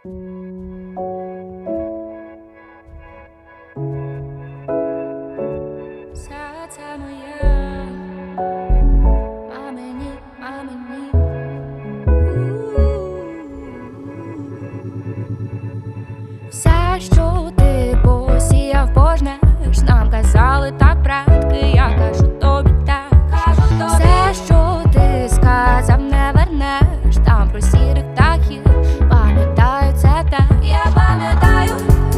Серце моє, мамині, мамині. Все, що ти посіяв, пожнеш. Нам казали так предки, я кажу тобі так. Все, що ти сказав, не вернеш. Там про сірих птахів, пам'ятаю це так. Я пам'ятаю.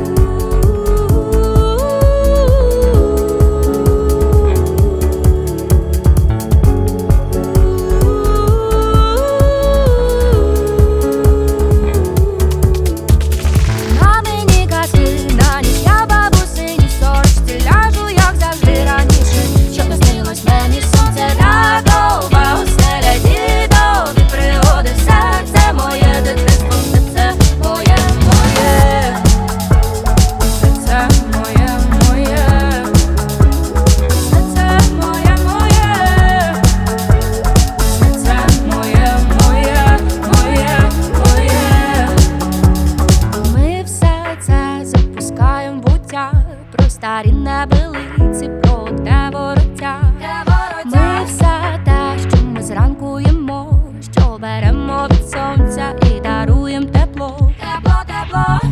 Про старі небелиці, про те вороття. Ми все те, що ми зранку їмо, що беремо від сонця і даруєм тепло. Тепло.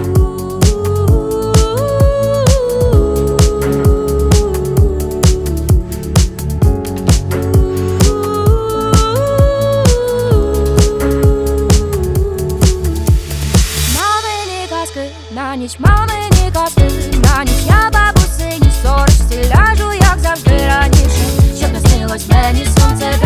Мамині казки на ніч, мамині казки на ніч. Я бабусині сорочці ляжу, як завжди раніше, щоб не снилось мені сонце.